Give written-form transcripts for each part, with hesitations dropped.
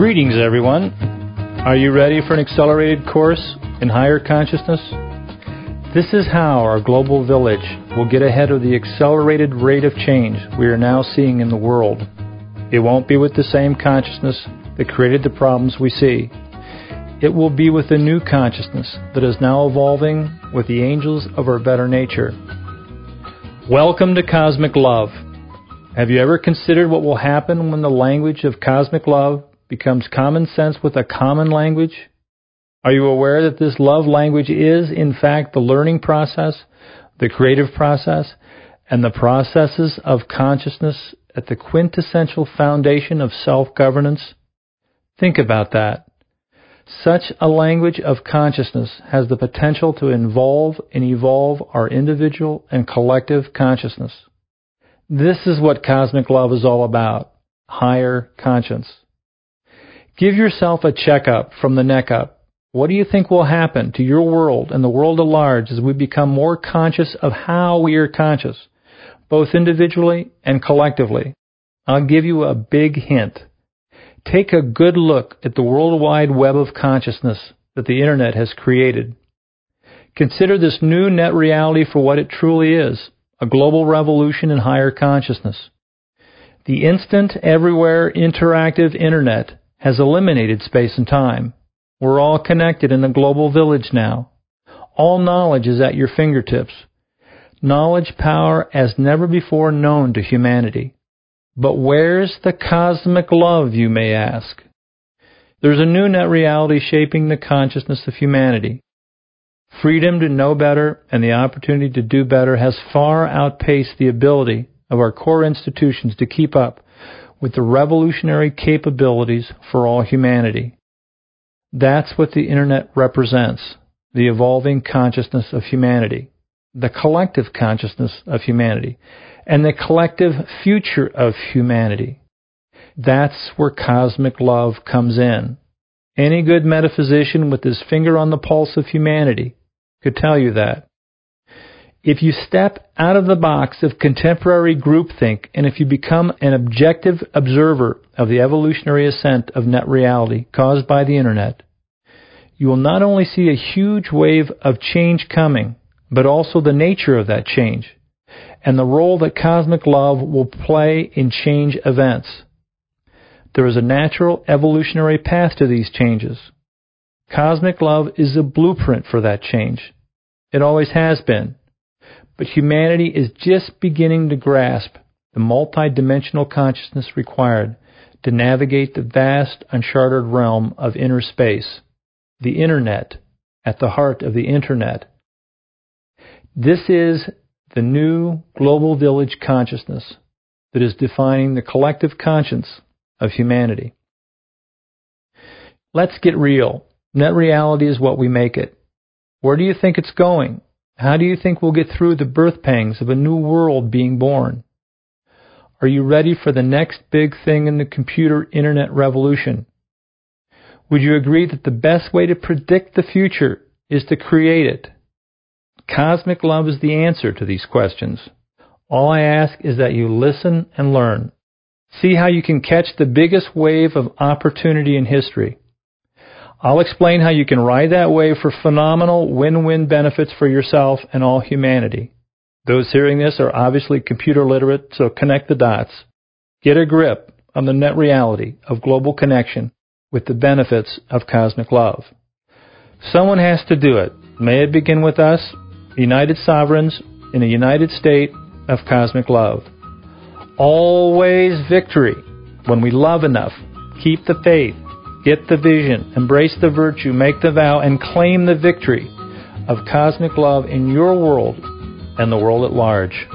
Greetings, everyone. Are you ready for an accelerated course in higher consciousness? This is how our global village will get ahead of the accelerated rate of change we are now seeing in the world. It won't be with the same consciousness that created the problems we see. It will be with a new consciousness that is now evolving with the angels of our better nature. Welcome to Cosmic Love. Have you ever considered what will happen when the language of cosmic love becomes common sense with a common language? Are you aware that this love language is, in fact, the learning process, the creative process, and the processes of consciousness at the quintessential foundation of self-governance? Think about that. Such a language of consciousness has the potential to involve and evolve our individual and collective consciousness. This is what cosmic love is all about, higher conscience. Give yourself a checkup from the neck up. What do you think will happen to your world and the world at large as we become more conscious of how we are conscious, both individually and collectively? I'll give you a big hint. Take a good look at the worldwide web of consciousness that the Internet has created. Consider this new net reality for what it truly is, a global revolution in higher consciousness. The instant, everywhere, interactive Internet has eliminated space and time. We're all connected in a global village now. All knowledge is at your fingertips. Knowledge power as never before known to humanity. But where's the cosmic love, you may ask? There's a new net reality shaping the consciousness of humanity. Freedom to know better and the opportunity to do better has far outpaced the ability of our core institutions to keep up with the revolutionary capabilities for all humanity. That's what the Internet represents, the evolving consciousness of humanity, the collective consciousness of humanity, and the collective future of humanity. That's where cosmic love comes in. Any good metaphysician with his finger on the pulse of humanity could tell you that. If you step out of the box of contemporary groupthink and if you become an objective observer of the evolutionary ascent of net reality caused by the Internet, you will not only see a huge wave of change coming, but also the nature of that change and the role that cosmic love will play in change events. There is a natural evolutionary path to these changes. Cosmic love is a blueprint for that change. It always has been. But humanity is just beginning to grasp the multidimensional consciousness required to navigate the vast, uncharted realm of inner space, the Internet, at the heart of the Internet. This is the new global village consciousness that is defining the collective conscience of humanity. Let's get real. Net reality is what we make it. Where do you think it's going? How do you think we'll get through the birth pangs of a new world being born? Are you ready for the next big thing in the computer Internet revolution? Would you agree that the best way to predict the future is to create it? Cosmic love is the answer to these questions. All I ask is that you listen and learn. See how you can catch the biggest wave of opportunity in history. I'll explain how you can ride that wave for phenomenal win-win benefits for yourself and all humanity. Those hearing this are obviously computer literate, so connect the dots. Get a grip on the net reality of global connection with the benefits of cosmic love. Someone has to do it. May it begin with us, united sovereigns in a united state of cosmic love. Always victory. When we love enough, keep the faith, get the vision, embrace the virtue, make the vow, and claim the victory of cosmic love in your world and the world at large.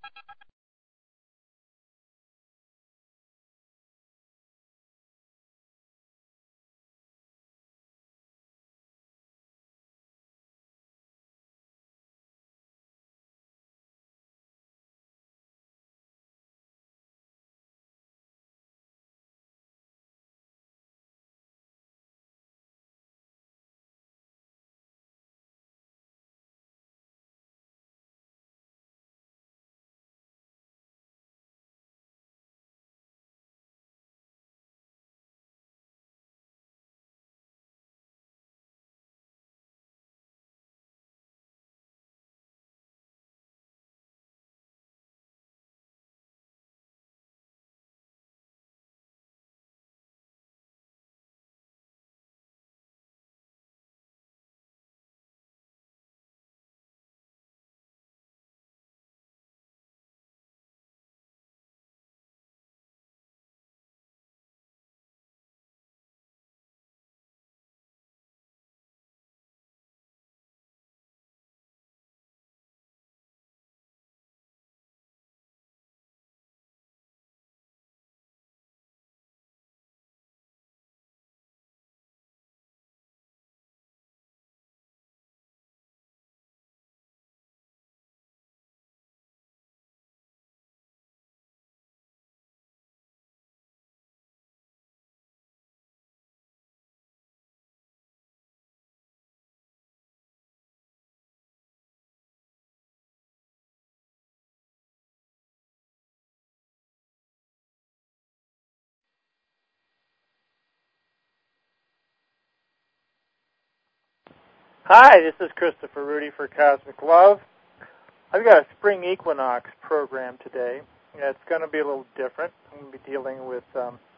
Hi, this is Christopher Rudy for Cosmic Love. I've got a spring equinox program today. It's going to be a little different. I'm going to be dealing with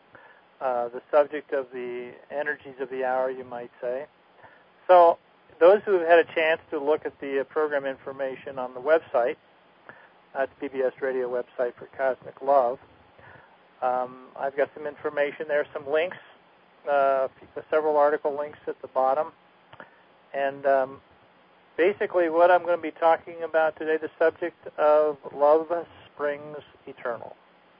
the subject of the energies of the hour, you might say. So those who have had a chance to look at the program information on the website, that's PBS Radio website for Cosmic Love, I've got some information there, some links, several article links at the bottom. And basically what I'm going to be talking about today, the subject of Love Springs Eternal.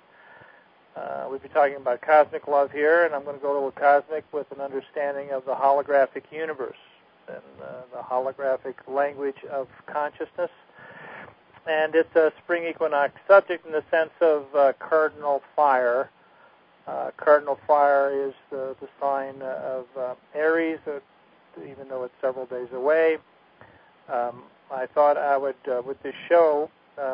We'll be talking about cosmic love here, and I'm going to go to a cosmic with an understanding of the holographic universe and the holographic language of consciousness. And it's a spring equinox subject in the sense of cardinal fire. Cardinal fire is the sign of Aries, even though it's several days away. I thought I would, with this show,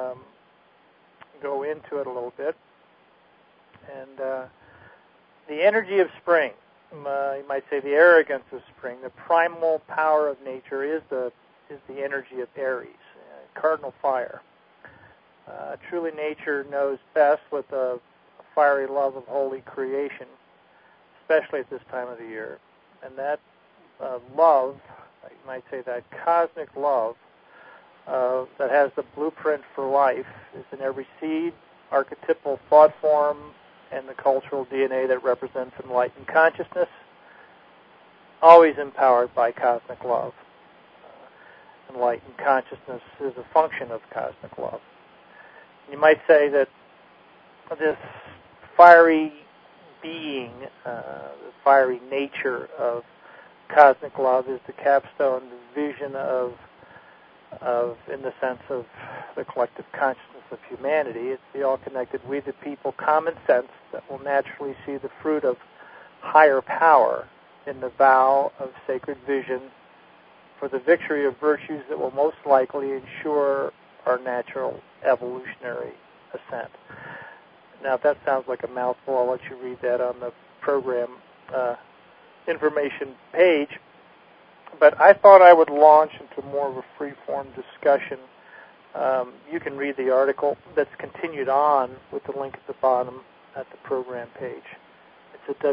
go into it a little bit. And the energy of spring, you might say the arrogance of spring, the primal power of nature is the energy of Aries, cardinal fire. Truly nature knows best with a fiery love of holy creation, especially at this time of the year. And that love, you might say that cosmic love that has the blueprint for life is in every seed, archetypal thought form, and the cultural DNA that represents enlightened consciousness, always empowered by cosmic love. Enlightened consciousness is a function of cosmic love. You might say that this fiery being, the fiery nature of cosmic love is the capstone, the vision of, in the sense of the collective consciousness of humanity. It's the all-connected we the people common sense that will naturally see the fruit of higher power in the vow of sacred vision for the victory of virtues that will most likely ensure our natural evolutionary ascent. Now, if that sounds like a mouthful, I'll let you read that on the program information page. But I thought I would launch into more of a free-form discussion. You can read the article that's continued on with the link at the bottom at the program page. It's at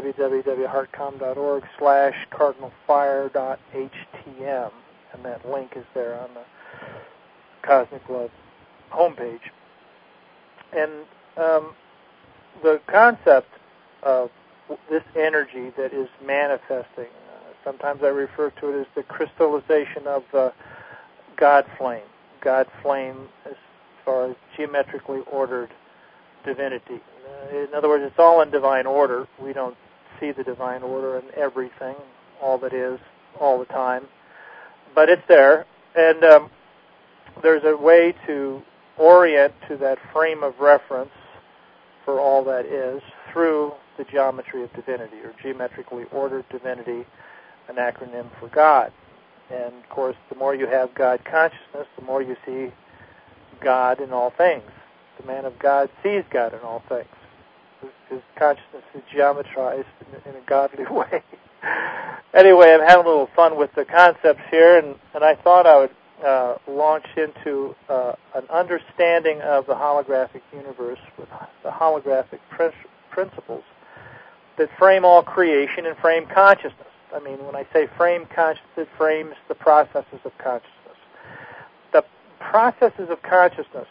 www.heartcom.org/cardinalfire.htm, and that link is there on the Cosmic Love homepage. And the concept of this energy that is manifesting, sometimes I refer to it as the crystallization of the God flame. God flame is far as geometrically ordered divinity. In other words, it's all in divine order. We don't see the divine order in everything, all that is, all the time. But it's there, and there's a way to orient to that frame of reference for all that is through the geometry of divinity, or geometrically ordered divinity, an acronym for God. And, of course, the more you have God consciousness, the more you see God in all things. The man of God sees God in all things. His consciousness is geometrized in a godly way. Anyway, I'm having a little fun with the concepts here, and I thought I would launch into an understanding of the holographic universe with the holographic principles that frame all creation and frame consciousness. I mean, when I say frame consciousness, it frames the processes of consciousness. The processes of consciousness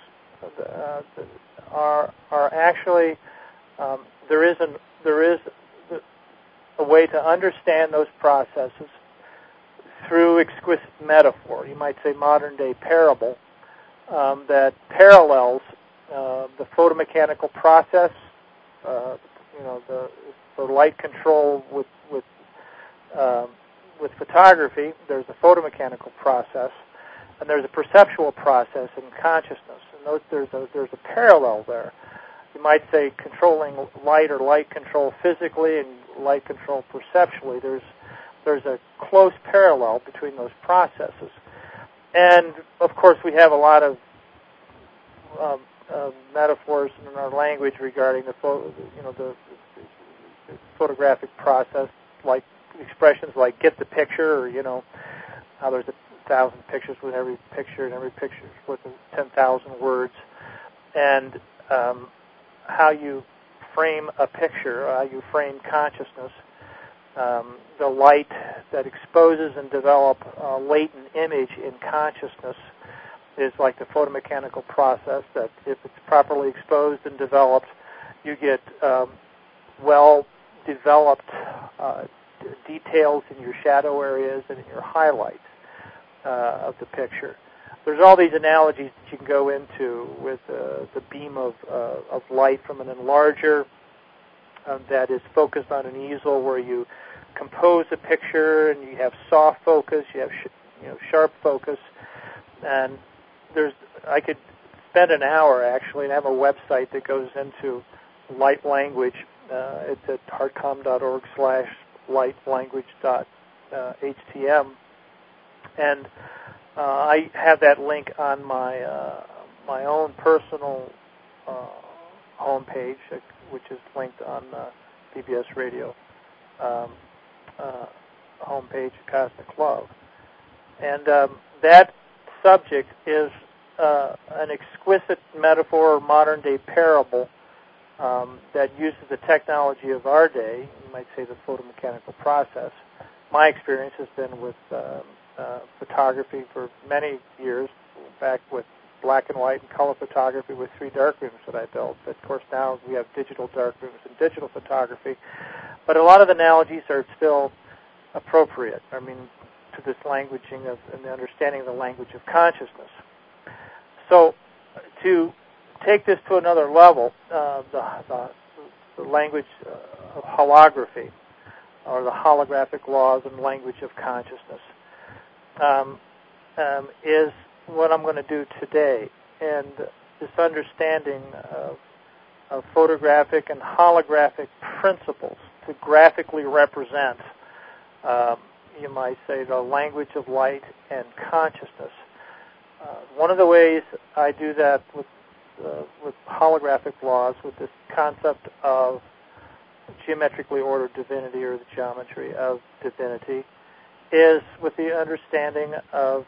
are actually there is a way to understand those processes through exquisite metaphor. You might say modern-day parable that parallels the photomechanical process, the light control with photography. There's a photomechanical process, and there's a perceptual process in consciousness, and there's a parallel there. You might say controlling light or light control physically and light control perceptually. There's a close parallel between those processes, and of course we have a lot of metaphors in our language regarding the photographic process, like expressions like "get the picture," or how there's 1,000 pictures with every picture, and every picture is worth 10,000 words, and how you frame a picture, how you frame consciousness. The light that exposes and develops a latent image in consciousness is like the photomechanical process that, if it's properly exposed and developed, you get well-developed details in your shadow areas and in your highlights of the picture. There's all these analogies that you can go into with the beam of light from an enlarger that is focused on an easel, where you compose a picture and you have soft focus, you have sharp focus, and I could spend an hour actually, and have a website that goes into light language. It's at heartcom.org/lightlanguage.htm, and I have that link on my own personal homepage, which is linked on PBS Radio homepage, Cosmic Love. And that subject is an exquisite metaphor or modern-day parable that uses the technology of our day. You might say the photomechanical process. My experience has been with photography for many years, back with black and white and color photography with 3 darkrooms that I built. But of course now we have digital darkrooms and digital photography. But a lot of the analogies are still appropriate, to this languaging of and the understanding of the language of consciousness. So to take this to another level, the language of holography, or the holographic laws and language of consciousness, is what I'm going to do today. And this understanding of photographic and holographic principles to graphically represent, you might say, the language of light and consciousness. One of the ways I do that with holographic laws, with this concept of geometrically ordered divinity, or the geometry of divinity, is with the understanding of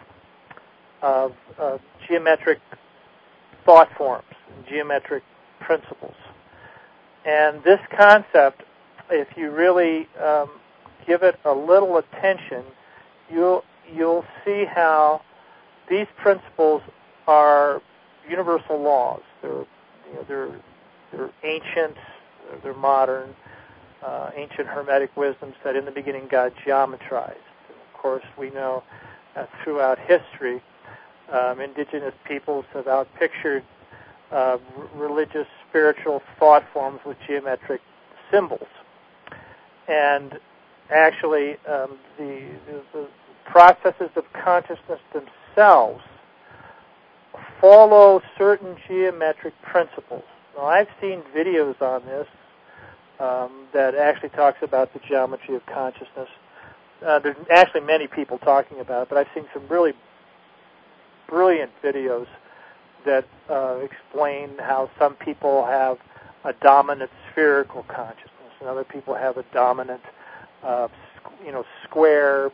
geometric thought forms, and geometric principles. And this concept, if you really give it a little attention, you'll see how these principles are universal laws. They're ancient, they're modern, ancient Hermetic wisdom said, in the beginning God geometrized. And of course, we know throughout history indigenous peoples have outpictured religious, spiritual thought forms with geometric symbols. And actually, the processes of consciousness themselves follow certain geometric principles. Now, I've seen videos on this that actually talks about the geometry of consciousness. There's actually many people talking about it, but I've seen some really brilliant videos that explain how some people have a dominant spherical consciousness, and other people have a dominant, square,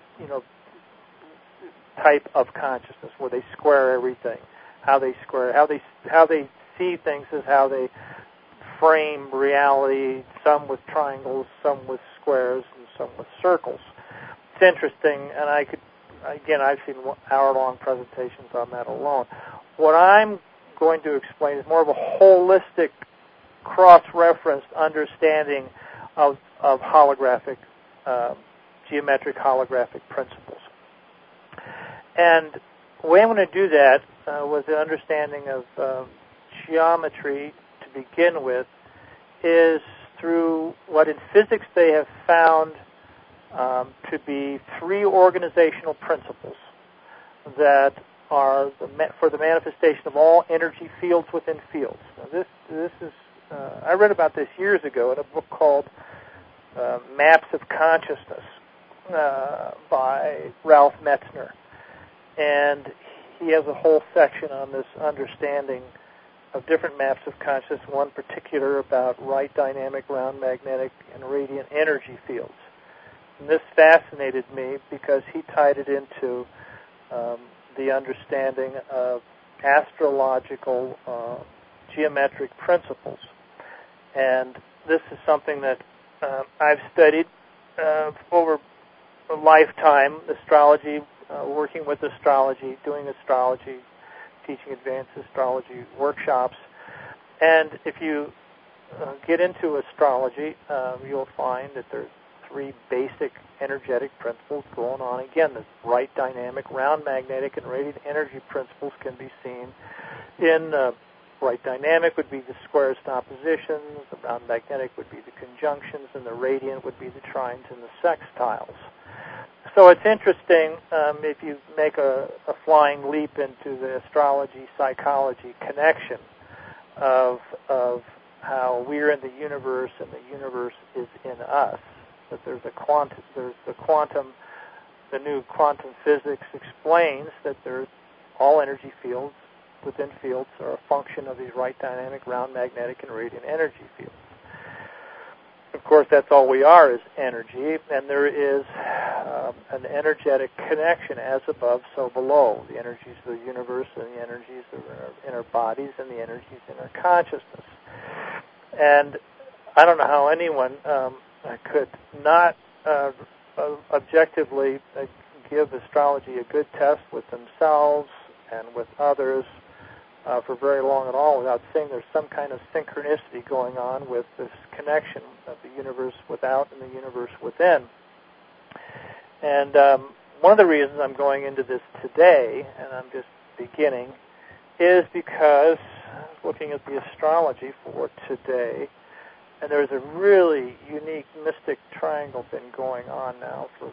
type of consciousness where they square everything. How they see things is how they frame reality. Some with triangles, some with squares, and some with circles. It's interesting, and I've seen hour-long presentations on that alone. What I'm going to explain is more of a holistic, cross-referenced understanding of holographic, geometric holographic principles. And the way I'm going to do that with the understanding of geometry to begin with is through what in physics they have found to be three organizational principles that are for the manifestation of all energy fields within fields. Now this is I read about this years ago in a book called Maps of Consciousness by Ralph Metzner, and he has a whole section on this understanding of different maps of consciousness, one particular about right dynamic, round magnetic, and radiant energy fields. And this fascinated me because he tied it into the understanding of astrological geometric principles. And this is something that I've studied over a lifetime, astrology, working with astrology, doing astrology, teaching advanced astrology workshops. And if you get into astrology, you'll find that there's three basic energetic principles going on. Again, the right dynamic, round magnetic, and radiant energy principles can be seen in right dynamic would be the squares and oppositions, the round magnetic would be the conjunctions, and the radiant would be the trines and the sextiles. So it's interesting if you make a flying leap into the astrology-psychology connection of how we're in the universe and the universe is in us. That there's the new quantum physics explains that there's all energy fields within fields are a function of these right dynamic, round magnetic, and radiant energy fields. Of course, that's all we are is energy, and there is an energetic connection as above, so below. The energies of the universe and the energies in our bodies and the energies in our consciousness. And I don't know how anyone could not objectively give astrology a good test with themselves and with others for very long at all without seeing there's some kind of synchronicity going on with this connection of the universe without and the universe within. And one of the reasons I'm going into this today, and I'm just beginning, is because I was looking at the astrology for today, and there's a really unique mystic triangle been going on now for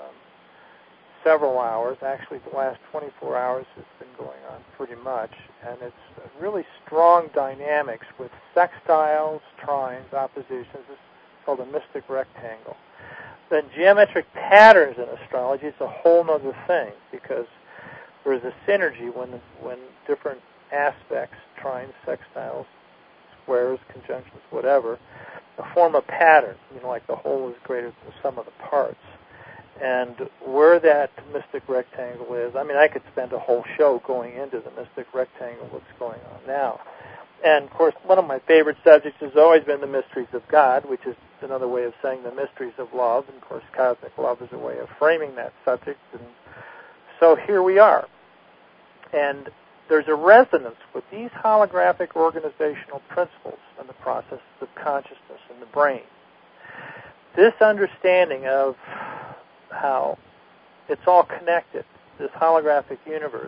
several hours. Actually, the last 24 hours has been going on pretty much, and it's really strong dynamics with sextiles, trines, oppositions. It's called a mystic rectangle. Then geometric patterns in astrology is a whole other thing because there's a synergy when different aspects, trines, sextiles, squares, conjunctions, whatever, form a pattern. Like the whole is greater than the sum of the parts. And where that mystic rectangle is, I could spend a whole show going into the mystic rectangle, what's going on now. And, of course, one of my favorite subjects has always been the mysteries of God, which is another way of saying the mysteries of love. And, of course, cosmic love is a way of framing that subject. And so here we are. And there's a resonance with these holographic organizational principles and the processes of consciousness in the brain. This understanding of how it's all connected, this holographic universe,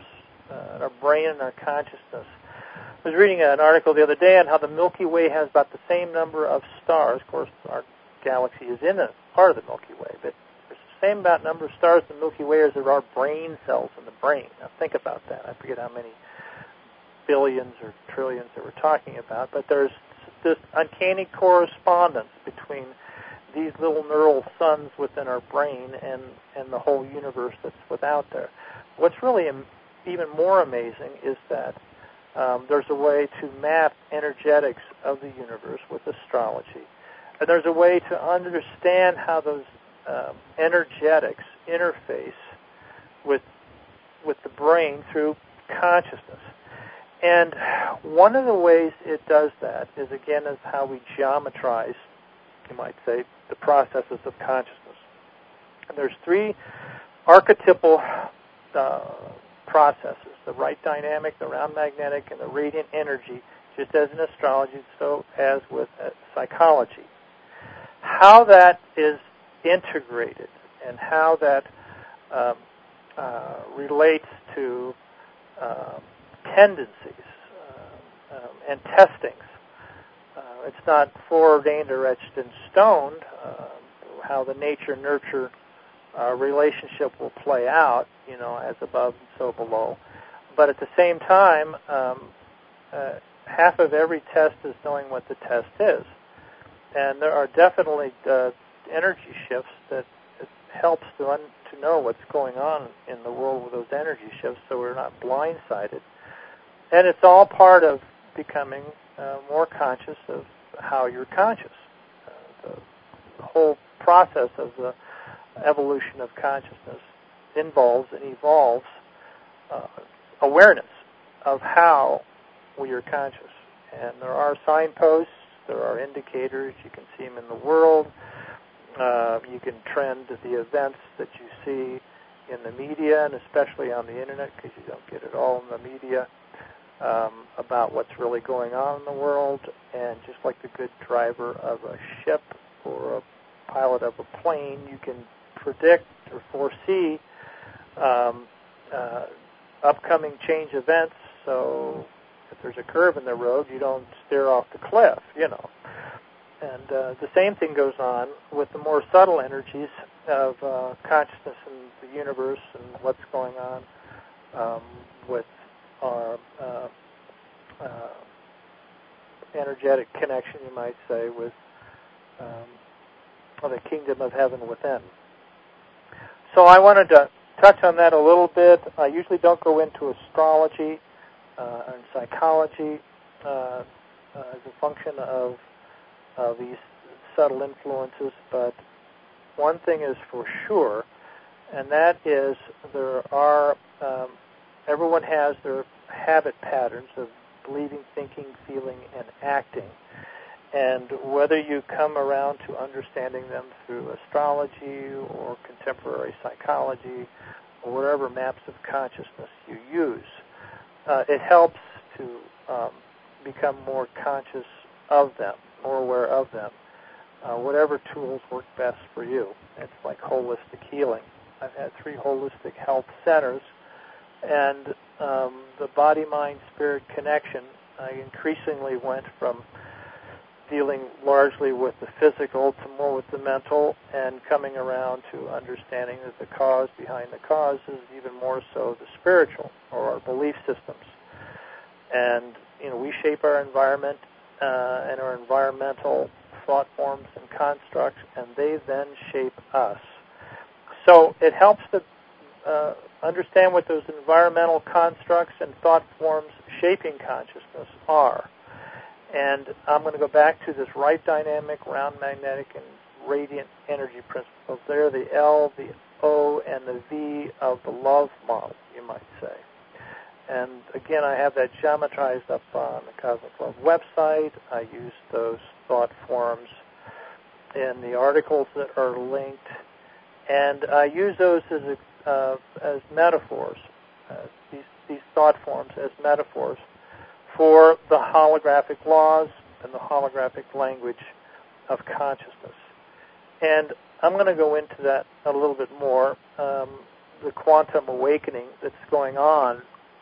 our brain and our consciousness. I was reading an article the other day on how the Milky Way has about the same number of stars. Of course, our galaxy is in a part of the Milky Way, but there's the same about number of stars in the Milky Way as there are brain cells in the brain. Now think about that. I forget how many billions or trillions that we're talking about, but there's this uncanny correspondence between these little neural suns within our brain and the whole universe that's without there. What's really even more amazing is that there's a way to map energetics of the universe with astrology. And there's a way to understand how those energetics interface with the brain through consciousness. And one of the ways it does that is how we geometrize, you might say, the processes of consciousness. And there's three archetypal processes: the right dynamic, the round magnetic, and the radiant energy, just as in astrology, so as with psychology. How that is integrated and how that relates to tendencies and testings. It's not foreordained or etched in stone how the nature-nurture relationship will play out, as above and so below. But at the same time, half of every test is knowing what the test is. And there are definitely energy shifts that it helps to know what's going on in the world with those energy shifts so we're not blindsided. And it's all part of becoming more conscious of how you're conscious. The whole process of the evolution of consciousness involves and evolves awareness of how we are conscious. And there are signposts, there are indicators, you can see them in the world. You can trend the events that you see in the media, and especially on the internet, because you don't get it all in the media, about what's really going on in the world. And just like the good driver of a ship or a pilot of a plane, you can predict or foresee upcoming change events, so if there's a curve in the road, you don't steer off the cliff, And the same thing goes on with the more subtle energies of consciousness in the universe and what's going on with our energetic connection, you might say, with the kingdom of heaven within. So I wanted to touch on that a little bit. I usually don't go into astrology and psychology as a function of these subtle influences, but one thing is for sure, and that is everyone has their habit patterns of believing, thinking, feeling, and acting. And whether you come around to understanding them through astrology or contemporary psychology or whatever maps of consciousness you use, it helps to become more conscious of them, more aware of them, whatever tools work best for you. It's like holistic healing. I've had 3 holistic health centers, and the body-mind-spirit connection, I increasingly went from dealing largely with the physical to more with the mental, and coming around to understanding that the cause behind the cause is even more so the spiritual, or our belief systems. And, we shape our environment and our environmental thought forms and constructs, and they then shape us. So it helps to understand what those environmental constructs and thought forms shaping consciousness are. And I'm going to go back to this right dynamic, round magnetic, and radiant energy principles. They're the L, the O, and the V of the love model, you might say. And again, I have that geometrized up on the Cosmic Love website. I use those thought forms in the articles that are linked, and I use those as metaphors, these thought forms as metaphors for the holographic laws and the holographic language of consciousness. And I'm going to go into that a little bit more. The quantum awakening that's going on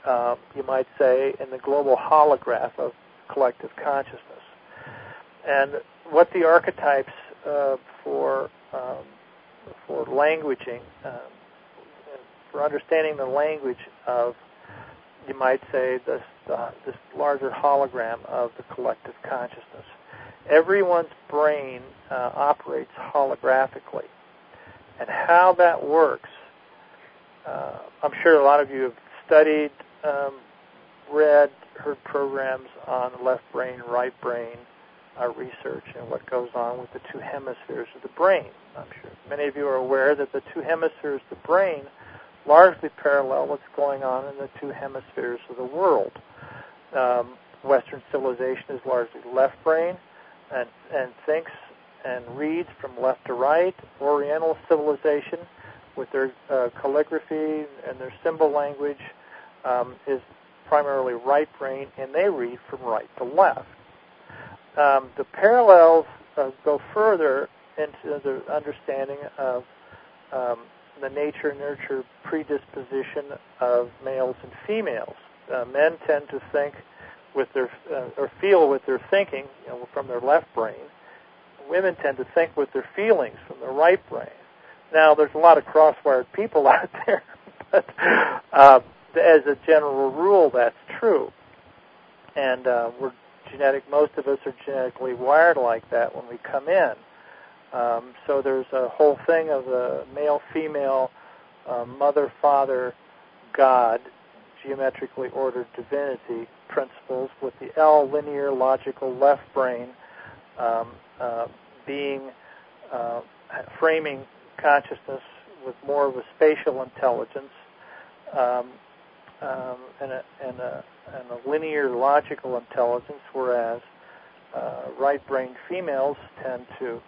you might say, in the global holograph of collective consciousness. And what the archetypes for languaging, for understanding the language of, you might say, this larger hologram of the collective consciousness. Everyone's brain operates holographically. And how that works, I'm sure a lot of you have studied, read, heard programs on left brain, right brain research and what goes on with the two hemispheres of the brain. I'm sure many of you are aware that the two hemispheres of the brain largely parallel what's going on in the two hemispheres of the world. Western civilization is largely left brain and thinks and reads from left to right. Oriental civilization, with their calligraphy and their symbol language, is primarily right brain, and they read from right to left. The parallels go further into the understanding of the nature-nurture predisposition of males and females. Men tend to think with their or feel with their thinking, from their left brain. Women tend to think with their feelings from their right brain. Now, there's a lot of cross-wired people out there, but as a general rule, that's true. And most of us are genetically wired like that when we come in. So there's a whole thing of the male-female, mother-father, God, geometrically ordered divinity principles, with the L, linear, logical, left brain, framing consciousness with more of a spatial intelligence, and a linear, logical intelligence, whereas right-brained females tend to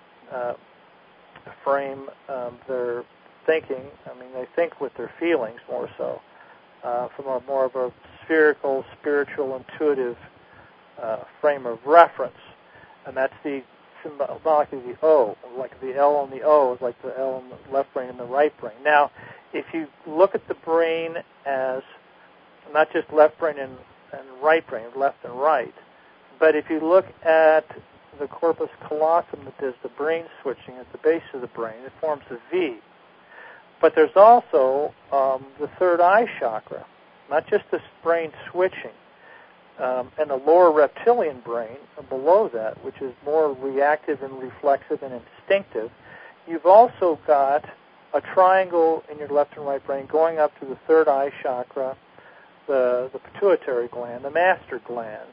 frame their thinking. They think with their feelings more so, from a more of a spherical, spiritual, intuitive frame of reference. And that's the symbolically the O, like the L on the O is like the L on the left brain and the right brain. Now, if you look at the brain as not just left brain and right brain, left and right, but if you look at the corpus callosum that does the brain switching at the base of the brain, it forms a V. But there's also the third eye chakra, not just this brain switching, and the lower reptilian brain below that, which is more reactive and reflexive and instinctive. You've also got a triangle in your left and right brain going up to the third eye chakra, the pituitary gland, the master gland,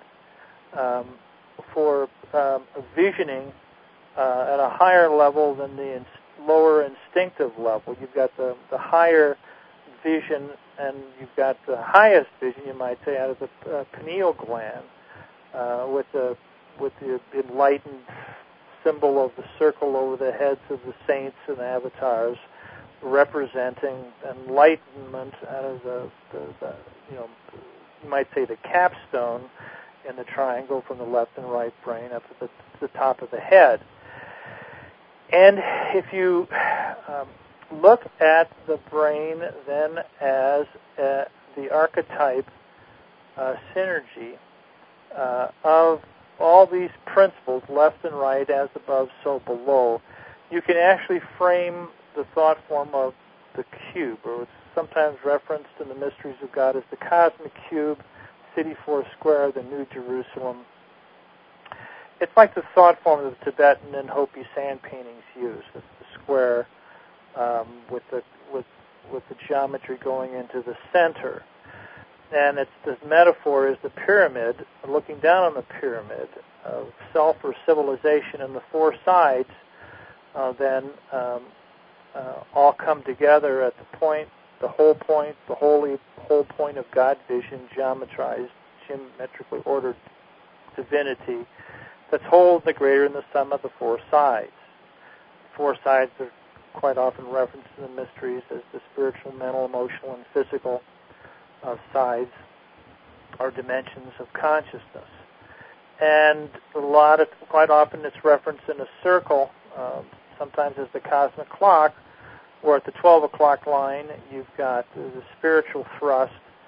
for visioning at a higher level than the lower instinctive level. You've got the higher vision, and you've got the highest vision, you might say, out of the pineal gland, with the enlightened symbol of the circle over the heads of the saints and avatars, representing enlightenment out of the you might say the capstone in the triangle from the left and right brain up to the top of the head. And if you look at the brain then as the archetype synergy of all these principles, left and right, as above, so below, you can actually frame the thought form of the cube, or it's sometimes referenced in the Mysteries of God as the cosmic cube, City 4 Square, the New Jerusalem. It's like the thought form of the Tibetan and Hopi sand paintings use. It's the square with the geometry going into the center. And it's this metaphor is the pyramid, looking down on the pyramid of self or civilization, and the four sides then all come together at the point, the whole point of God vision, geometrically ordered divinity that's whole, the greater, and the sum of the four sides. The four sides are quite often referenced in the mysteries as the spiritual, mental, emotional, and physical sides or dimensions of consciousness. And quite often it's referenced in a circle, sometimes as the cosmic clock, where at the 12 o'clock line you've got the spiritual thrust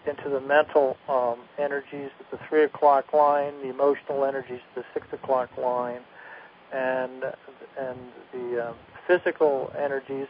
into the mental energies at the 3 o'clock line, the emotional energies at the 6 o'clock line, and the physical energies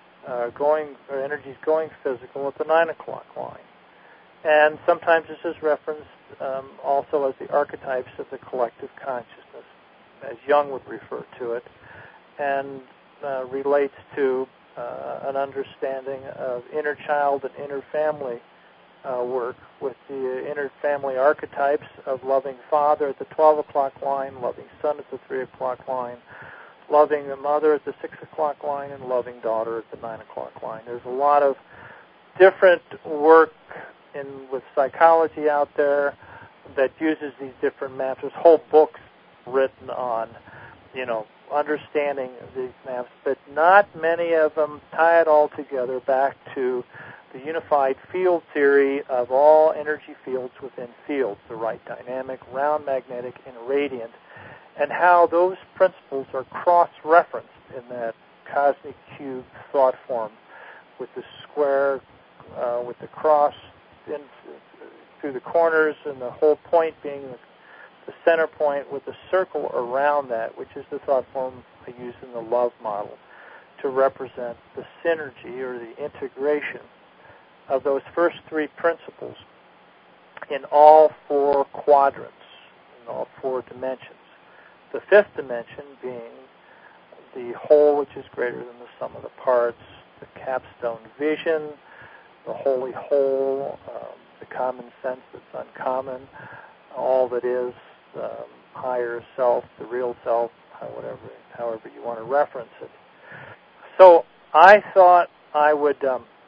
going physical at the 9 o'clock line. And sometimes this is referenced also as the archetypes of the collective consciousness, as Jung would refer to it, and relates to an understanding of inner child and inner family work, with the inner family archetypes of loving father at the 12 o'clock line, loving son at the 3 o'clock line, loving the mother at the 6 o'clock line, and loving daughter at the 9 o'clock line. There's a lot of different work with psychology out there that uses these different maps. There's whole books written on, understanding these maps, but not many of them tie it all together back to the unified field theory of all energy fields within fields, the right dynamic, round magnetic, and radiant, and how those principles are cross-referenced in that cosmic cube thought form, with the square, with the cross through the corners, and the whole point being the center point with the circle around that, which is the thought form I use in the love model to represent the synergy or the integration of those first three principles in all four quadrants, in all four dimensions. The fifth dimension being the whole, which is greater than the sum of the parts, the capstone vision, the holy whole, the common sense that's uncommon, all that is, the higher self, the real self, however you want to reference it. So I thought I would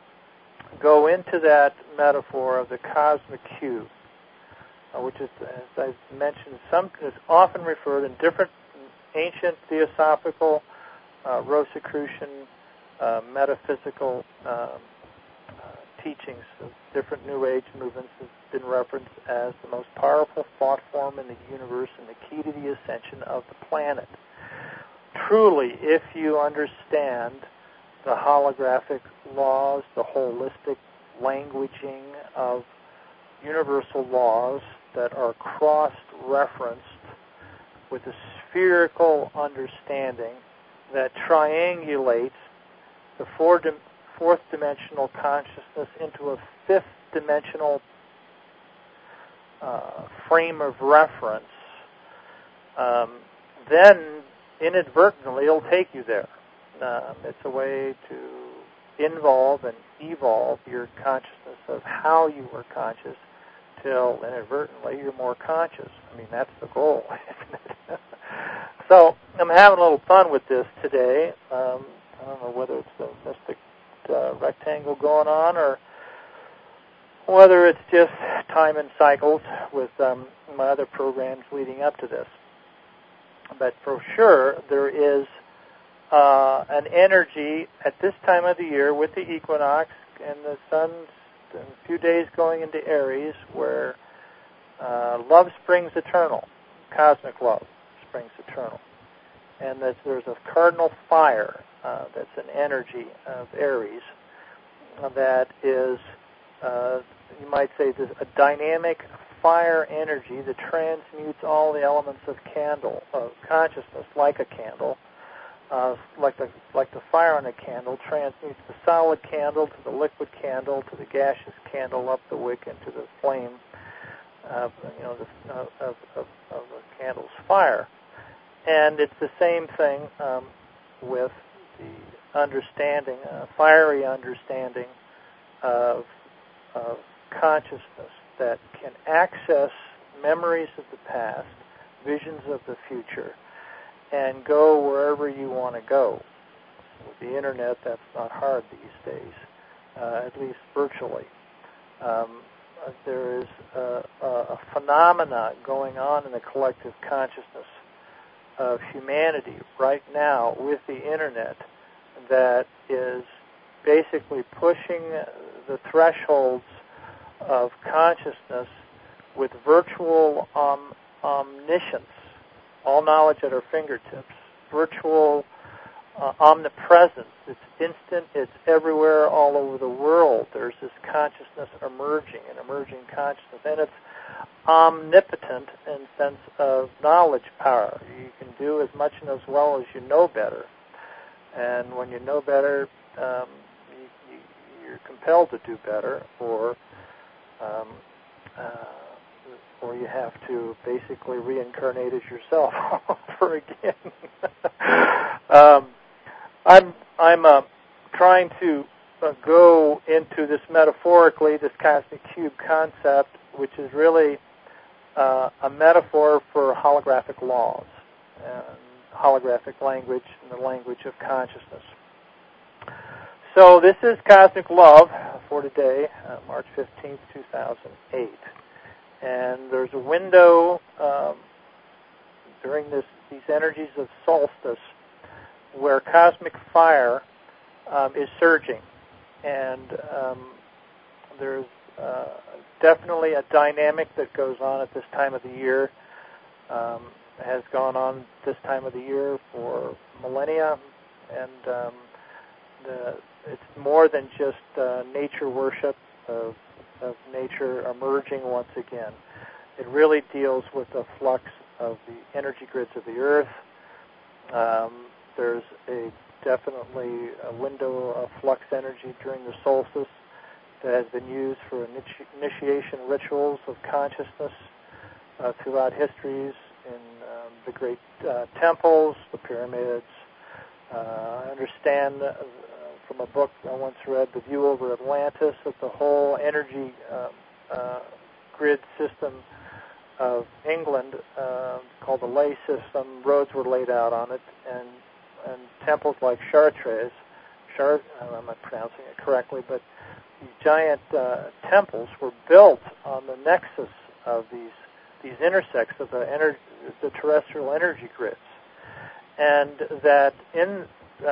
go into that metaphor of the cosmic cube, which is, as I mentioned, is often referred in different ancient theosophical, Rosicrucian, metaphysical teachings of different New Age movements has been referenced as the most powerful thought form in the universe and the key to the ascension of the planet. Truly, if you understand the holographic laws, the holistic languaging of universal laws that are cross-referenced with a spherical understanding that triangulates the fourth dimensional consciousness into a fifth dimensional frame of reference, then inadvertently it'll take you there. It's a way to involve and evolve your consciousness of how you were conscious till inadvertently you're more conscious. I mean, that's the goal, isn't it? So I'm having a little fun with this today. I don't know whether it's the mystic rectangle going on or whether it's just time and cycles with my other programs leading up to this. But for sure, there is an energy at this time of the year with the equinox and the sun's a few days going into Aries where love springs eternal, cosmic love springs eternal. And that there's a cardinal fire that's an energy of Aries that is, you might say, a dynamic fire energy that transmutes all the elements of consciousness like a candle. Like the fire on a candle transmutes the solid candle to the liquid candle to the gaseous candle up the wick into the flame of the candle's fire. And it's the same thing with the understanding, fiery understanding of consciousness that can access memories of the past, visions of the future, and go wherever you want to go. With the internet, that's not hard these days, at least virtually. There is a phenomena going on in the collective consciousness of humanity right now with the internet that is basically pushing the thresholds of consciousness with virtual omniscience, all knowledge at our fingertips, virtual omnipresent. It's instant. It's everywhere, all over the world. There's this consciousness emerging, an emerging consciousness, and it's omnipotent in sense of knowledge power. You can do as much and as well as you know better. And when you know better, you're compelled to do better, or you have to basically reincarnate as yourself over again. I'm trying to go into this metaphorically, this cosmic cube concept, which is really a metaphor for holographic laws, and holographic language, and the language of consciousness. So this is Cosmic Love for today, March 15th, 2008. And there's a window during these energies of solstice where cosmic fire is surging. And there's definitely a dynamic that goes on at this time of the year, has gone on this time of the year for millennia, and it's more than just nature worship of nature emerging once again. It really deals with the flux of the energy grids of the Earth. There's definitely a window of flux energy during the solstice that has been used for initiation rituals of consciousness throughout histories in the great temples, the pyramids. I understand from a book I once read, The View Over Atlantis, that the whole energy grid system of England, called the ley system, roads were laid out on it, and temples like Chartres, I'm not pronouncing it correctly, but these giant temples were built on the nexus of these intersects of the terrestrial energy grids, and that in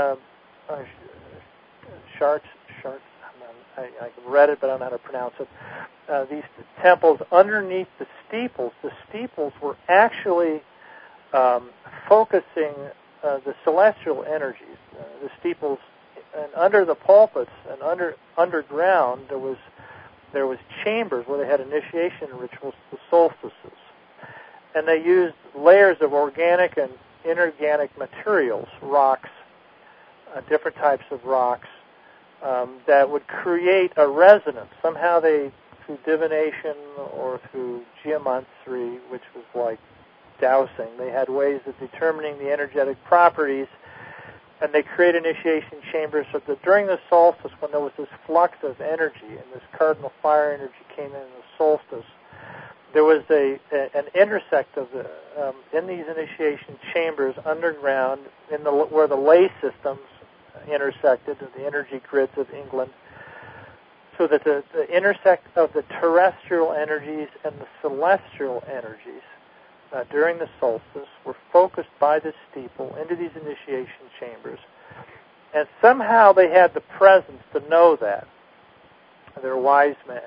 I read it, but I don't know how to pronounce it. These temples underneath the steeples were actually focusing the celestial energies. The steeples, and under the pulpits and underground, there was chambers where they had initiation rituals, the solstices, and they used layers of organic and inorganic materials, rocks, different types of rocks, that would create a resonance. Somehow they, through divination or through geomancy, which was like dowsing, they had ways of determining the energetic properties, and they created initiation chambers so that during the solstice, when there was this flux of energy and this cardinal fire energy came in the solstice, there was an intersect of in these initiation chambers underground, where the ley systems intersected, the energy grids of England, so that the intersect of the terrestrial energies and the celestial energies during the solstice were focused by the steeple into these initiation chambers. And somehow they had the presence to know that. They're wise men.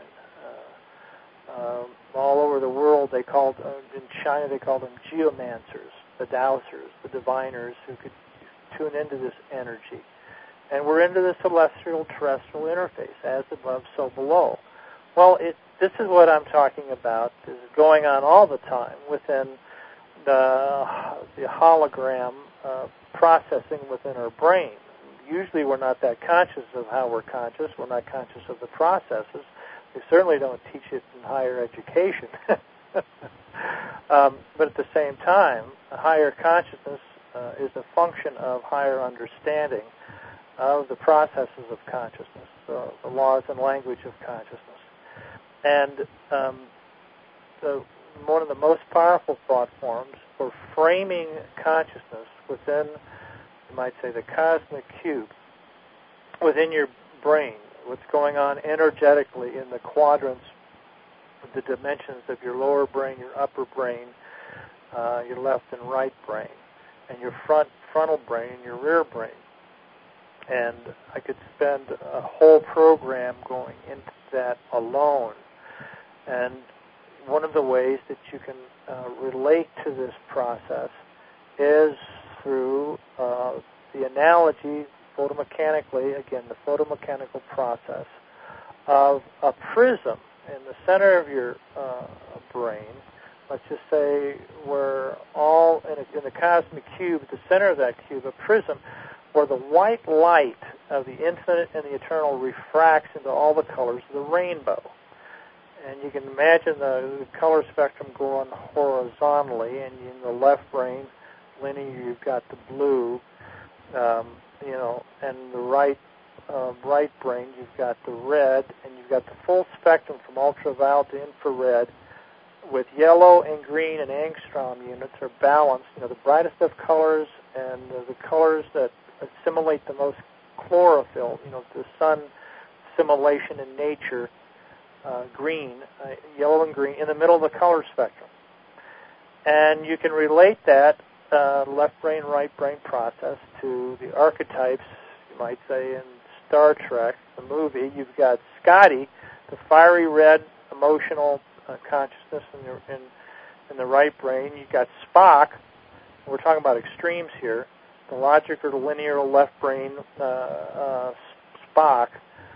All over the world, they called, in China, they called them geomancers, the dowsers, the diviners who could tune into this energy. And we're into the celestial terrestrial interface, as above, so below. Well, this is what I'm talking about. This is going on all the time within the hologram processing within our brain. Usually we're not that conscious of how we're conscious. We're not conscious of the processes. They certainly don't teach it in higher education. But at the same time, a higher consciousness is a function of higher understanding of the processes of consciousness, the laws and language of consciousness. And one of the most powerful thought forms for framing consciousness within, you might say, the cosmic cube, within your brain, what's going on energetically in the quadrants, the dimensions of your lower brain, your upper brain, your left and right brain, and your frontal brain, and your rear brain. And I could spend a whole program going into that alone. And one of the ways that you can relate to this process is through the analogy photomechanically, again, the photomechanical process of a prism in the center of your brain. Let's just say we're all in a cosmic cube, at the center of that cube, a prism where the white light of the infinite and the eternal refracts into all the colors of the rainbow. And you can imagine the color spectrum going horizontally, and in the left brain, linear, you've got the blue, and the right brain, you've got the red, and you've got the full spectrum from ultraviolet to infrared, with yellow and green and angstrom units are balanced. The brightest of colors and the colors that assimilate the most chlorophyll, the sun assimilation in nature, green, yellow and green, in the middle of the color spectrum. And you can relate that left brain, right brain process to the archetypes, you might say, in Star Trek, the movie. You've got Scotty, the fiery red, emotional consciousness in the right brain. You've got Spock. We're talking about extremes here. The logic or the linear left brain Spock.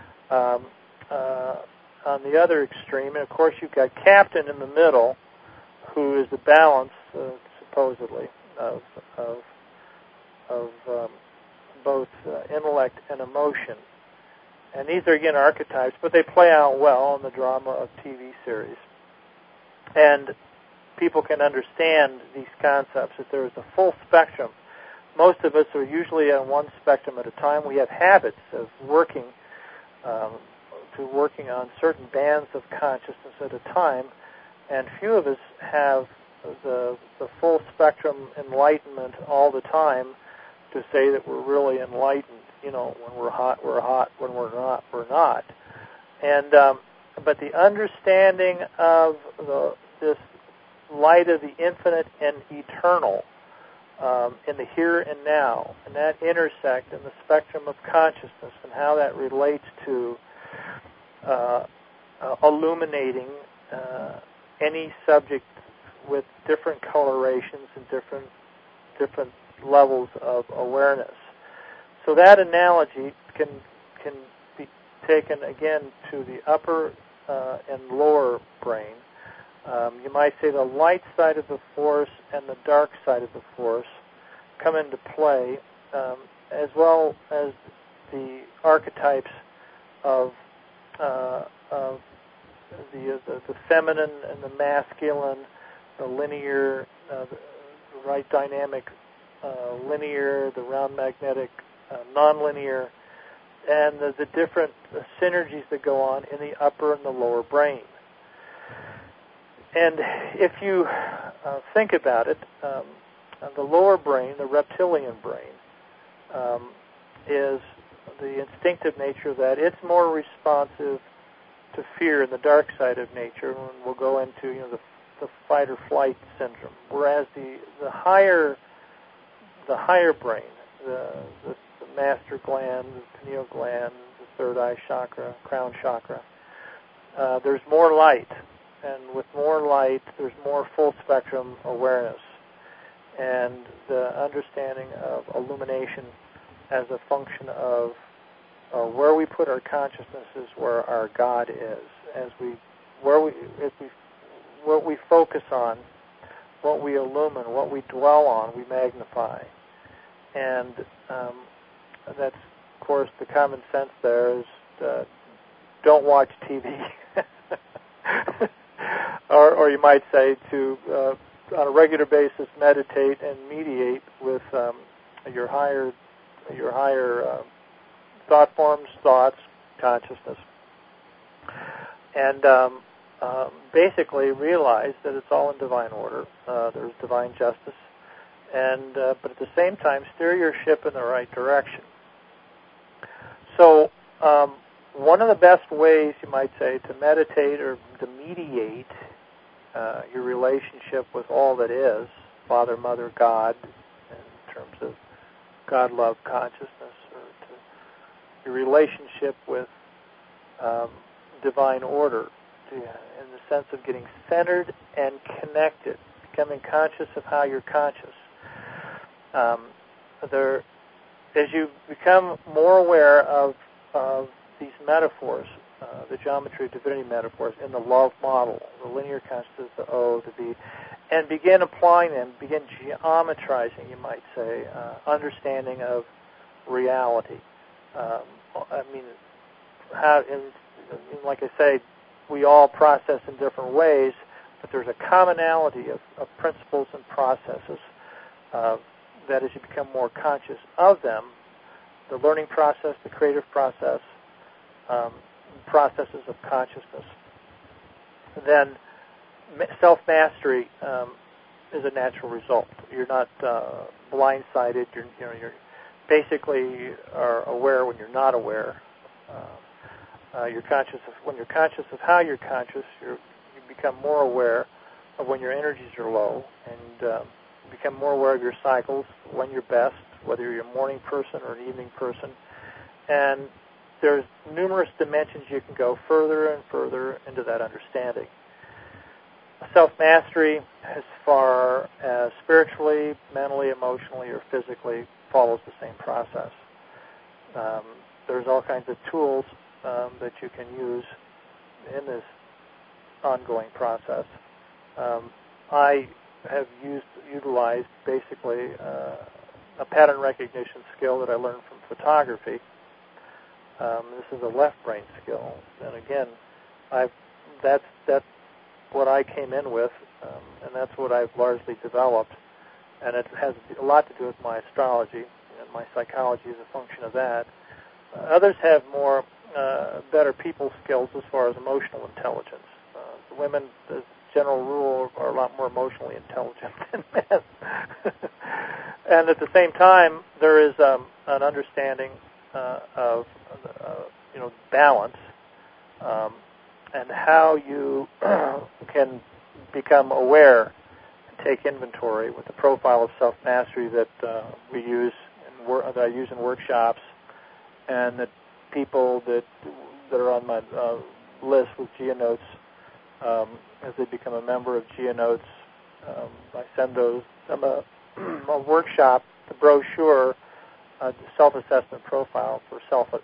On the other extreme, and of course you've got Captain in the middle, who is the balance, supposedly, of both intellect and emotion. And these are, again, archetypes, but they play out well in the drama of TV series. And people can understand these concepts, that there is a full spectrum. Most of us are usually on one spectrum at a time. We have habits of working on certain bands of consciousness at a time, and few of us have the full spectrum enlightenment all the time to say that we're really enlightened. When we're hot, when we're not. And but the understanding of this light of the infinite and eternal in the here and now, and that intersect in the spectrum of consciousness, and how that relates to illuminating any subject with different colorations and different levels of awareness. So that analogy can be taken again to the upper and lower brain. You might say the light side of the force and the dark side of the force come into play, as well as the archetypes of the feminine and the masculine, the linear, the right dynamic linear, the round magnetic nonlinear, and the different synergies that go on in the upper and the lower brain. And if you think about it, the lower brain, the reptilian brain, is the instinctive nature of that. It's more responsive to fear and the dark side of nature, and we'll go into the fight or flight syndrome. Whereas the higher brain, the master gland, the pineal gland, the third eye chakra, crown chakra, there's more light, and with more light, there's more full spectrum awareness, and the understanding of illumination as a function of where we put our consciousness is where our God is. What we focus on, what we illumine, what we dwell on, we magnify. And that's, of course, the common sense there is don't watch TV. or you might say to, on a regular basis, meditate and mediate with your higher thought forms, thoughts, consciousness. And basically realize that it's all in divine order. There's divine justice. And but at the same time, steer your ship in the right direction. So one of the best ways, you might say, to meditate or to mediate your relationship with all that is, Father, Mother, God, in terms of God, love, consciousness, or to your relationship with divine order, in the sense of getting centered and connected, becoming conscious of how you're conscious. as you become more aware of these metaphors, the geometry of divinity metaphors in the love model, the linear consciousness, the O, the V, and begin applying them, begin geometrizing, you might say, understanding of reality. Like I say, we all process in different ways, but there's a commonality of principles and processes that as you become more conscious of them, the learning process, the creative process, processes of consciousness, then self-mastery is a natural result. You're not blindsided. You're basically are aware when you're not aware. You're conscious of when you're conscious of how you're conscious. You become more aware of when your energies are low, and become more aware of your cycles, when you're best, whether you're a morning person or an evening person. And there's numerous dimensions you can go further and further into that understanding. Self-mastery, as far as spiritually, mentally, emotionally, or physically, follows the same process. There's all kinds of tools that you can use in this ongoing process. I have utilized basically a pattern recognition skill that I learned from photography. This is a left brain skill, and again, that's what I came in with, and that's what I've largely developed, and it has a lot to do with my astrology, and my psychology is a function of that. Others have more better people skills as far as emotional intelligence. The women, as a general rule, are a lot more emotionally intelligent than men. And at the same time, there is an understanding of balance, and how you can become aware and take inventory with the profile of self-mastery that we use that I use in workshops, and that people that are on my list with GeoNotes, as they become a member of GeoNotes, I send them a workshop, the brochure, the self-assessment profile for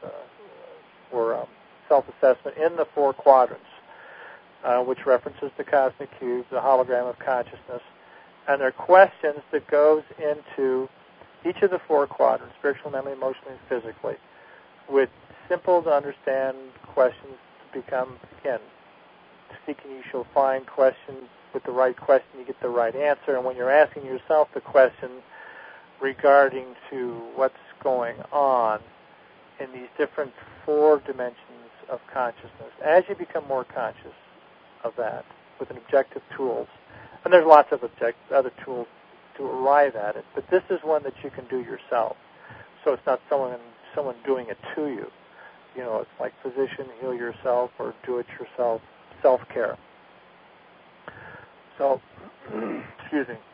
self-assessment in the 4 quadrants, which references the cosmic cube, the hologram of consciousness, and there are questions that goes into each of the 4 quadrants, spiritual, mentally, emotionally, and physically, with simple to understand questions to become, again, seeking you shall find questions. With the right question, you get the right answer, and when you're asking yourself the question regarding to what's going on in these different 4 dimensions of consciousness, as you become more conscious of that with an objective tools, and there's lots of other tools to arrive at it, but this is one that you can do yourself. So it's not someone doing it to you. It's like physician, heal yourself, or do it yourself, self-care. So, excuse me.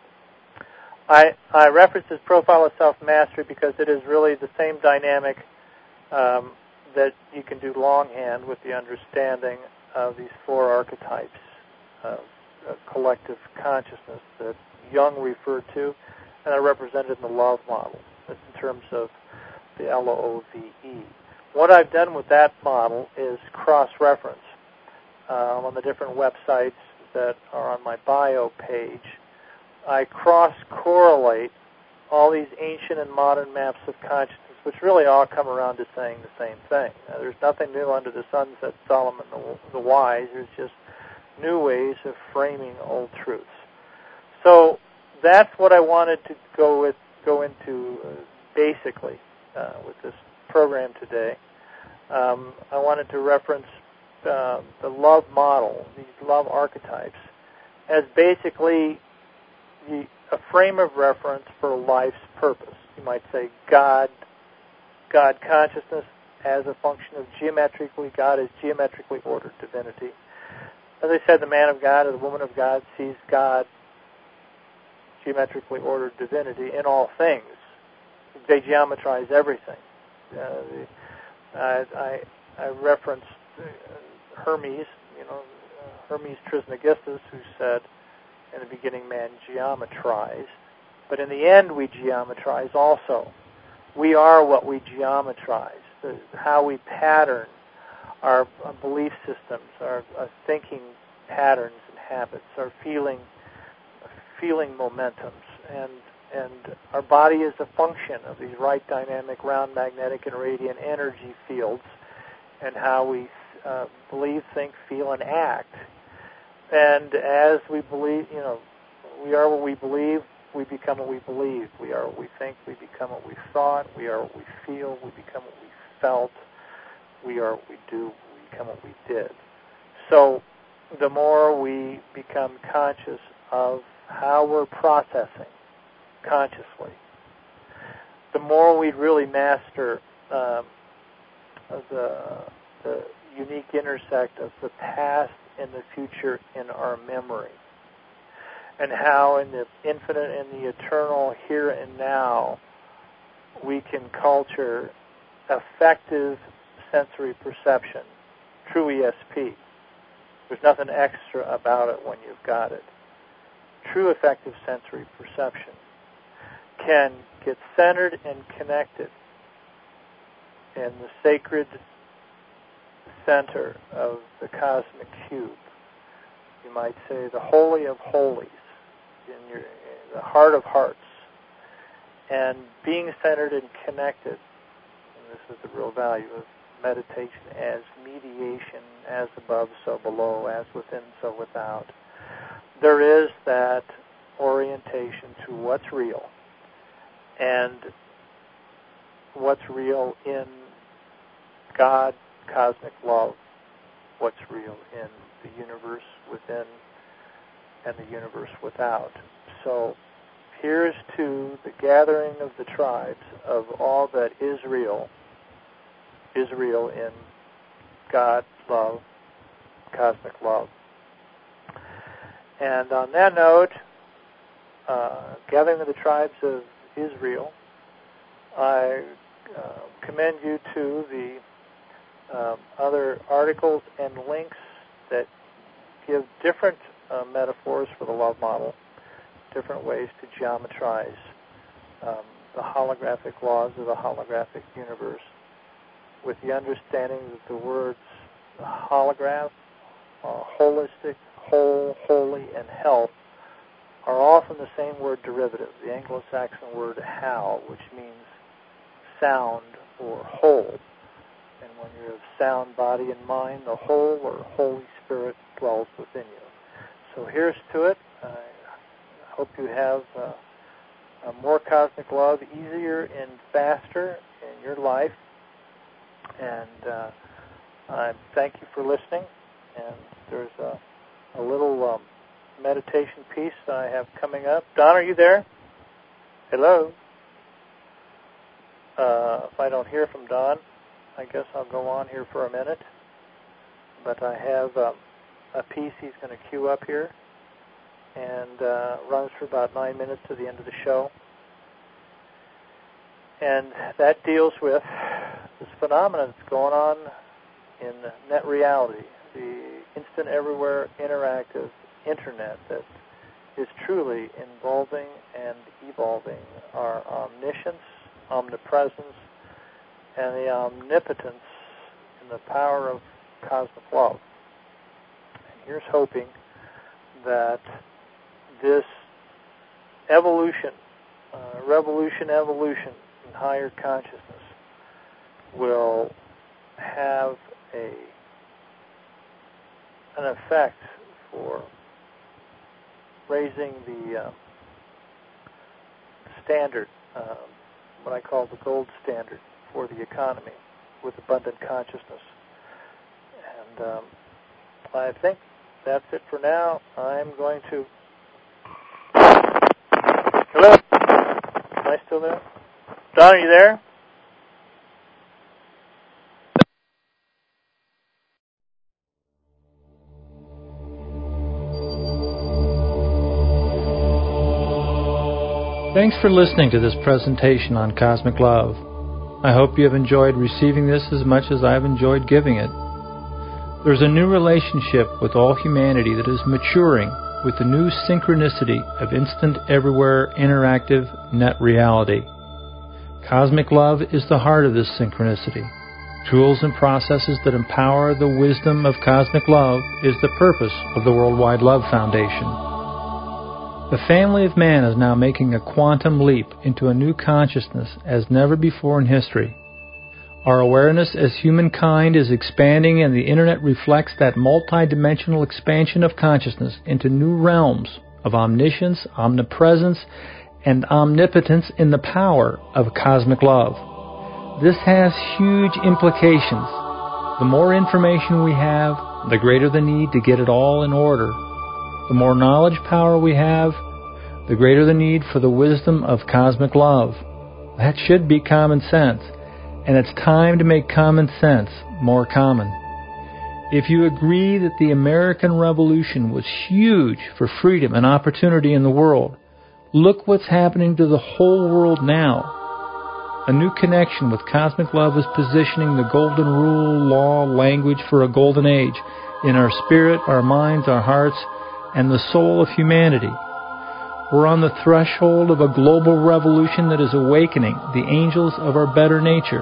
I reference this profile of self-mastery because it is really the same dynamic that you can do longhand with the understanding of these 4 archetypes of collective consciousness that Jung referred to, and are represented in the love model. That's in terms of the LOVE. What I've done with that model is cross-reference on the different websites that are on my bio page. I cross-correlate all these ancient and modern maps of consciousness, which really all come around to saying the same thing. There's nothing new under the sun, said Solomon the Wise. There's just new ways of framing old truths. So that's what I wanted to go into basically with this program today. I wanted to reference the love model, these love archetypes, as basically a frame of reference for life's purpose. You might say God consciousness as a function of God is geometrically ordered divinity. As I said, the man of God or the woman of God sees God, geometrically ordered divinity, in all things. They geometrize everything. I referenced Hermes, Hermes Trismegistus, who said, in the beginning man geometrized, but in the end we geometrize also. We are what we geometrize, how we pattern our belief systems, our thinking patterns and habits, our feeling momentums, and our body is a function of these right dynamic, round magnetic and radiant energy fields, and how we believe, think, feel, and act. And as we believe, we are what we believe, we become what we believe. We are what we think, we become what we thought. We are what we feel, we become what we felt. We are what we do, we become what we did. So the more we become conscious of how we're processing consciously, the more we really master the unique intersect of the past and the future in our memory, and how in the infinite and the eternal here and now we can culture effective sensory perception, true ESP. There's nothing extra about it when you've got it. True effective sensory perception can get centered and connected in the sacred center of the cosmic cube. You might say the Holy of Holies, in the heart of hearts. And being centered and connected, and this is the real value of meditation, as mediation, as above, so below, as within, so without. There is that orientation to what's real, and what's real in God, cosmic love, what's real in the universe within and the universe without. So here's to the gathering of the tribes of all that is real in God, love, cosmic love. And on that note, gathering of the tribes of Israel, I commend you to the other articles and links that give different metaphors for the love model, different ways to geometrize the holographic laws of the holographic universe, with the understanding that the words holograph, holistic, whole, holy, and health are all from the same word derivative, the Anglo-Saxon word hal, which means sound or whole. And when you're of sound body and mind, the whole or Holy Spirit dwells within you. So here's to it. I hope you have more cosmic love, easier and faster in your life. And I thank you for listening. And there's a little meditation piece that I have coming up. Don, are you there? Hello? If I don't hear from Don, I guess I'll go on here for a minute. But I have a piece he's going to cue up here, and runs for about 9 minutes to the end of the show. And that deals with this phenomenon that's going on in net reality, the instant, everywhere, interactive internet that is truly involving and evolving our omniscience, omnipresence, and the omnipotence and the power of cosmic love. And here's hoping that this evolution in higher consciousness will have an effect for raising the standard, what I call the gold standard for the economy with abundant consciousness. And I think that's it for now. I'm going to... Hello? Am I still there? Don, are you there? Thanks for listening to this presentation on Cosmic Love. I hope you have enjoyed receiving this as much as I've enjoyed giving it. There's a new relationship with all humanity that is maturing with the new synchronicity of instant, everywhere, interactive net reality. Cosmic love is the heart of this synchronicity. Tools and processes that empower the wisdom of cosmic love is the purpose of the Worldwide Love Foundation. The family of man is now making a quantum leap into a new consciousness as never before in history. Our awareness as humankind is expanding, and the Internet reflects that multidimensional expansion of consciousness into new realms of omniscience, omnipresence, and omnipotence in the power of cosmic love. This has huge implications. The more information we have, the greater the need to get it all in order. The more knowledge power we have, the greater the need for the wisdom of cosmic love. That should be common sense, and it's time to make common sense more common. If you agree that the American Revolution was huge for freedom and opportunity in the world, look what's happening to the whole world now. A new connection with cosmic love is positioning the golden rule, law, language for a golden age in our spirit, our minds, our hearts, and the soul of humanity. We're on the threshold of a global revolution that is awakening the angels of our better nature.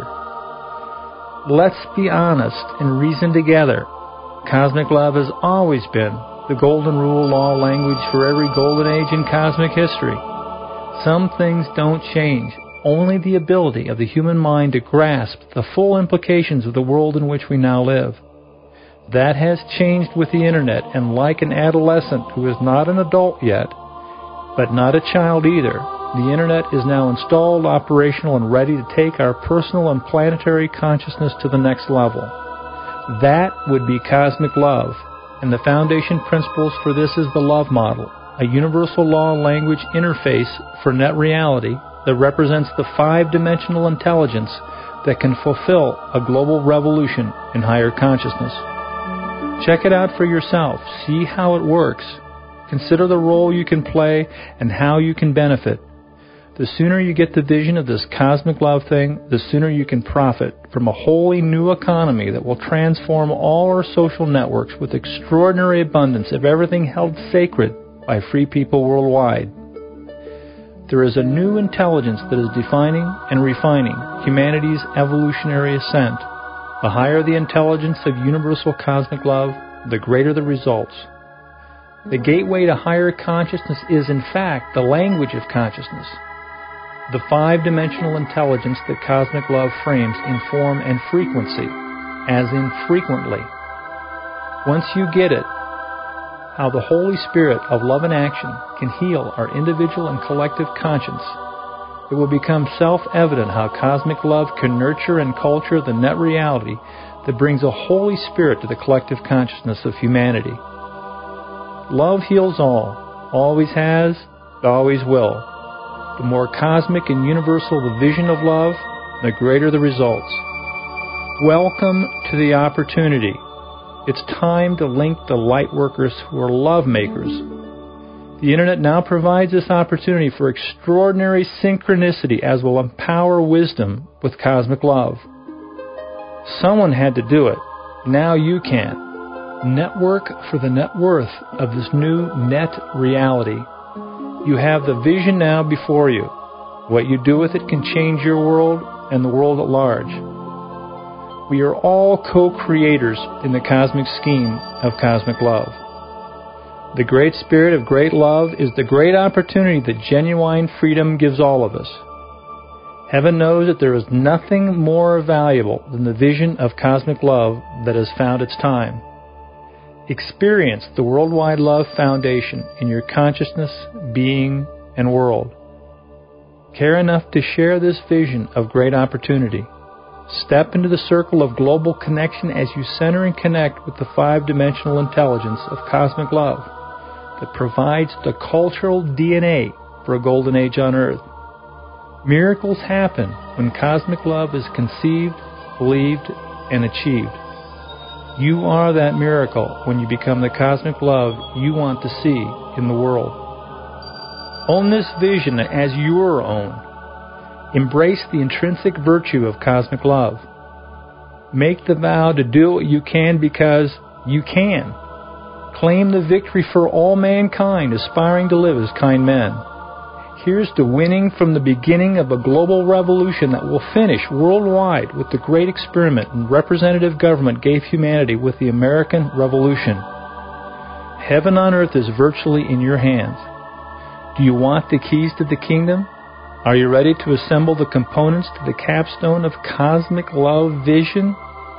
Let's be honest and reason together. Cosmic love has always been the golden rule, law, language for every golden age in cosmic history. Some things don't change. Only the ability of the human mind to grasp the full implications of the world in which we now live. That has changed with the Internet, and like an adolescent who is not an adult yet, but not a child either, the Internet is now installed, operational, and ready to take our personal and planetary consciousness to the next level. That would be cosmic love, and the foundation principles for this is the love model, a universal law language interface for net reality that represents the five-dimensional intelligence that can fulfill a global revolution in higher consciousness. Check it out for yourself. See how it works. Consider the role you can play and how you can benefit. The sooner you get the vision of this cosmic love thing, the sooner you can profit from a wholly new economy that will transform all our social networks with extraordinary abundance of everything held sacred by free people worldwide. There is a new intelligence that is defining and refining humanity's evolutionary ascent. The higher the intelligence of universal cosmic love, the greater the results. The gateway to higher consciousness is, in fact, the language of consciousness. The five-dimensional intelligence that cosmic love frames in form and frequency, as in frequently. Once you get it, how the Holy Spirit of love and action can heal our individual and collective conscience, it will become self-evident how cosmic love can nurture and culture the net reality that brings a Holy Spirit to the collective consciousness of humanity. Love heals all, always has, always will. The more cosmic and universal the vision of love, the greater the results. Welcome to the opportunity. It's time to link the light workers who are love makers. The Internet now provides this opportunity for extraordinary synchronicity as will empower wisdom with cosmic love. Someone had to do it. Now you can. Network for the net worth of this new net reality. You have the vision now before you. What you do with it can change your world and the world at large. We are all co-creators in the cosmic scheme of cosmic love. The great spirit of great love is the great opportunity that genuine freedom gives all of us. Heaven knows that there is nothing more valuable than the vision of cosmic love that has found its time. Experience the Worldwide Love Foundation in your consciousness, being, and world. Care enough to share this vision of great opportunity. Step into the circle of global connection as you center and connect with the five-dimensional intelligence of cosmic love that provides the cultural DNA for a golden age on Earth. Miracles happen when cosmic love is conceived, believed, and achieved. You are that miracle when you become the cosmic love you want to see in the world. Own this vision as your own. Embrace the intrinsic virtue of cosmic love. Make the vow to do what you can because you can. Claim the victory for all mankind aspiring to live as kind men. Here's to winning from the beginning of a global revolution that will finish worldwide with the great experiment and representative government gave humanity with the American Revolution. Heaven on earth is virtually in your hands. Do you want the keys to the kingdom? Are you ready to assemble the components to the capstone of cosmic love vision?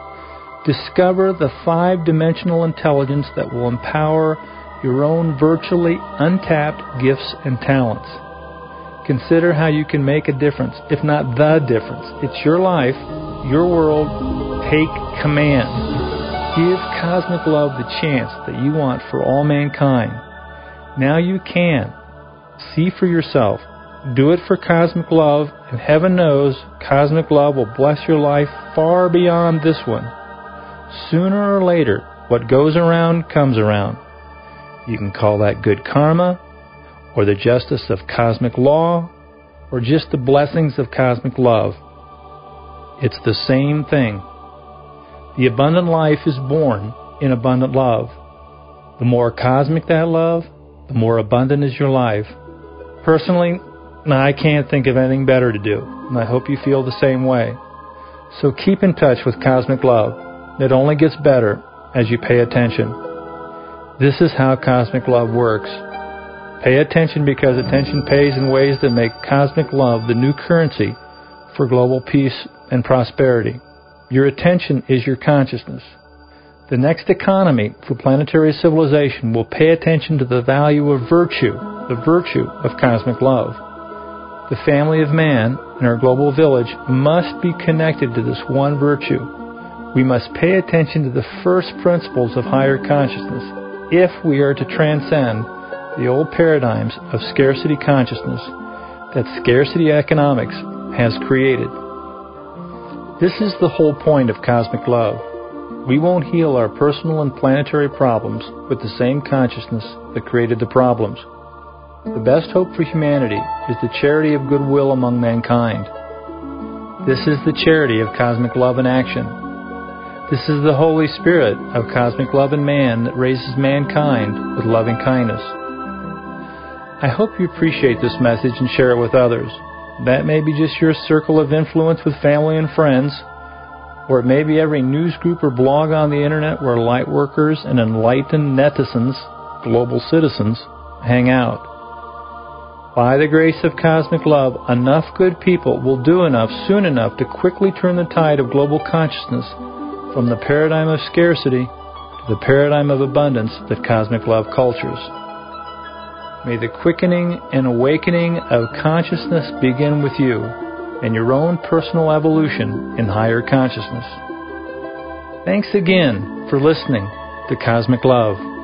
Discover the five-dimensional intelligence that will empower your own virtually untapped gifts and talents. Consider how you can make a difference, if not the difference. It's your life, your world. Take command. Give cosmic love the chance that you want for all mankind. Now you can. See for yourself. Do it for cosmic love, and heaven knows cosmic love will bless your life far beyond this one. Sooner or later, what goes around comes around. You can call that good karma, or the justice of cosmic law, or just the blessings of cosmic love. It's the same thing. The abundant life is born in abundant love. The more cosmic that love, the more abundant is your life. Personally, I can't think of anything better to do, and I hope you feel the same way. So keep in touch with cosmic love. It only gets better as you pay attention. This is how cosmic love works. Pay attention because attention pays in ways that make cosmic love the new currency for global peace and prosperity. Your attention is your consciousness. The next economy for planetary civilization will pay attention to the value of virtue, the virtue of cosmic love. The family of man and our global village must be connected to this one virtue. We must pay attention to the first principles of higher consciousness if we are to transcend the old paradigms of scarcity consciousness that scarcity economics has created. This is the whole point of cosmic love. We won't heal our personal and planetary problems with the same consciousness that created the problems. The best hope for humanity is the charity of goodwill among mankind. This is the charity of cosmic love in action. This is the Holy Spirit of cosmic love in man that raises mankind with loving kindness. I hope you appreciate this message and share it with others. That may be just your circle of influence with family and friends, or it may be every news group or blog on the internet where light workers and enlightened netizens, global citizens, hang out. By the grace of cosmic love, enough good people will do enough soon enough to quickly turn the tide of global consciousness from the paradigm of scarcity to the paradigm of abundance that cosmic love cultures. May the quickening and awakening of consciousness begin with you and your own personal evolution in higher consciousness. Thanks again for listening to Cosmic Love.